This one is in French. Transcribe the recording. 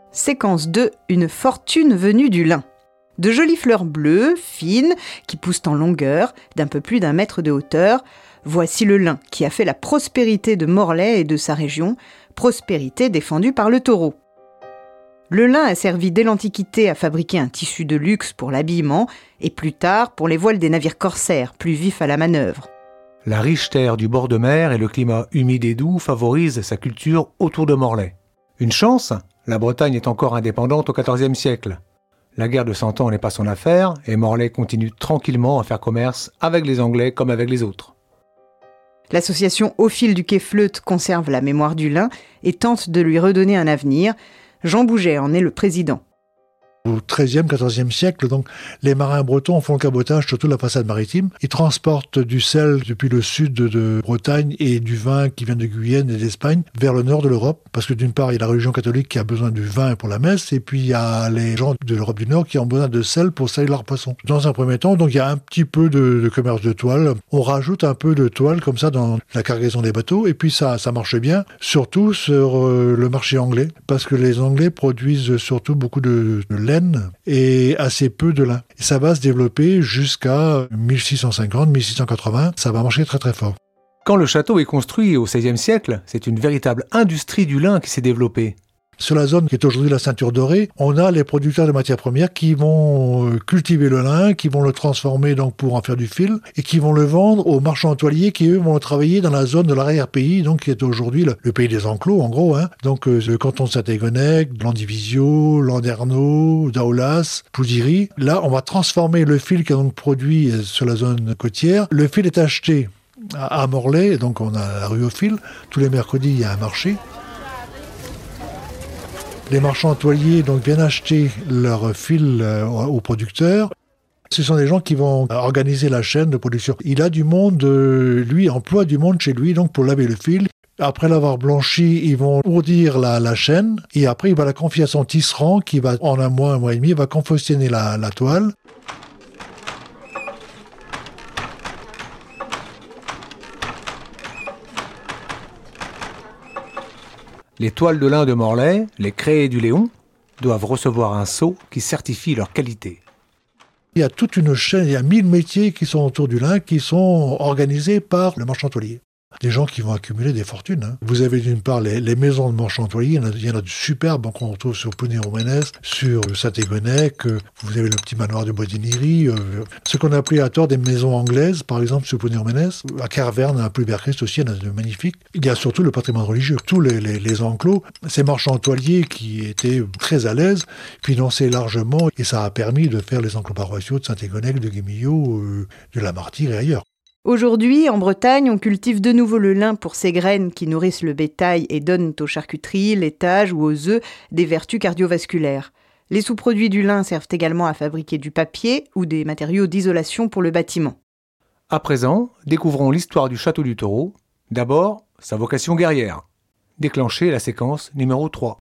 Séquence 2, une fortune venue du lin. De jolies fleurs bleues, fines, qui poussent en longueur, d'un peu plus d'1 mètre de hauteur. Voici le lin qui a fait la prospérité de Morlaix et de sa région, prospérité défendue par le taureau. Le lin a servi dès l'Antiquité à fabriquer un tissu de luxe pour l'habillement et plus tard pour les voiles des navires corsaires, plus vifs à la manœuvre. La riche terre du bord de mer et le climat humide et doux favorisent sa culture autour de Morlaix. Une chance, la Bretagne est encore indépendante au XIVe siècle. La guerre de 100 ans n'est pas son affaire et Morlaix continue tranquillement à faire commerce avec les Anglais comme avec les autres. L'association Au fil du quai Fleuth conserve la mémoire du lin et tente de lui redonner un avenir. Jean Bouget en est le président. Au XIIIe, XIVe siècle, donc, les marins bretons font le cabotage sur toute la façade maritime. Ils transportent du sel depuis le sud de Bretagne et du vin qui vient de Guyenne et d'Espagne vers le nord de l'Europe. Parce que d'une part, il y a la religion catholique qui a besoin du vin pour la messe, et puis il y a les gens de l'Europe du Nord qui ont besoin de sel pour salir leurs poissons. Dans un premier temps, donc, il y a un petit peu de commerce de toile. On rajoute un peu de toile comme ça dans la cargaison des bateaux, et puis ça marche bien, surtout sur le marché anglais, parce que les Anglais produisent surtout beaucoup de laine et assez peu de lin. Et ça va se développer jusqu'à 1650-1680. Ça va marcher très très fort. Quand le château est construit au XVIe siècle, c'est une véritable industrie du lin qui s'est développée. Sur la zone qui est aujourd'hui la ceinture dorée, on a les producteurs de matières premières qui vont cultiver le lin, qui vont le transformer donc pour en faire du fil, et qui vont le vendre aux marchands toiliers qui, eux, vont travailler dans la zone de l'arrière-pays, donc qui est aujourd'hui le pays des enclos, en gros. Donc le canton de Saint-Égonec, Landivisiau, Landerneau, Daoulas, Poudiry. Là, on va transformer le fil qui est donc produit sur la zone côtière. Le fil est acheté à Morlaix, donc on a la rue au fil. Tous les mercredis, il y a un marché. Les marchands toiliers donc viennent acheter leur fil aux producteurs. Ce sont des gens qui vont organiser la chaîne de production. Il a du monde, lui emploie du monde chez lui donc pour laver le fil. Après l'avoir blanchi, ils vont ourdir la chaîne et après il va la confier à son tisserand qui va en un mois et demi, va confectionner la toile. Les toiles de lin de Morlaix, les créées du Léon, doivent recevoir un sceau qui certifie leur qualité. Il y a toute une chaîne, il y a 1000 métiers qui sont autour du lin, qui sont organisés par le marchand toilier. Des gens qui vont accumuler des fortunes. Vous avez d'une part les maisons de marchands toiliers, il y en a de superbes qu'on retrouve sur Poney-Romanès, sur Saint-Égonec, vous avez le petit manoir de Bois-d'Iniry, ce qu'on appelait à tort des maisons anglaises, par exemple sur Poney-Romanès. À Carverne, à Pleyberg-Christ aussi, il y en a de magnifiques. Il y a surtout le patrimoine religieux. Tous les enclos, ces marchands toiliers qui étaient très à l'aise, finançaient largement, et ça a permis de faire les enclos paroissiaux de Saint-Égonec, de Guémillot, de la Martyre et ailleurs. Aujourd'hui, en Bretagne, on cultive de nouveau le lin pour ses graines qui nourrissent le bétail et donnent aux charcuteries, laitages ou aux œufs des vertus cardiovasculaires. Les sous-produits du lin servent également à fabriquer du papier ou des matériaux d'isolation pour le bâtiment. À présent, découvrons l'histoire du château du Taureau. D'abord, sa vocation guerrière. Déclenchez la séquence numéro 3.